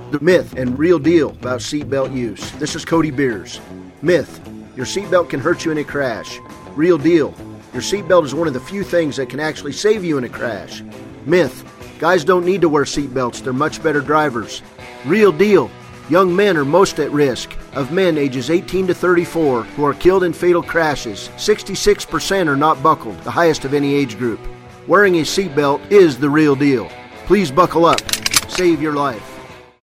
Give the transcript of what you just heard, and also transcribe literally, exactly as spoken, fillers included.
The myth and real deal about seatbelt use. This is Cody Beers. Myth, your seatbelt can hurt you in a crash. Real deal, your seatbelt is one of the few things that can actually save you in a crash. Myth, guys don't need to wear seatbelts, they're much better drivers. Real deal, young men are most at risk. Of men ages eighteen to thirty-four who are killed in fatal crashes, sixty-six percent are not buckled, the highest of any age group. Wearing a seatbelt is the real deal. Please buckle up. Save your life.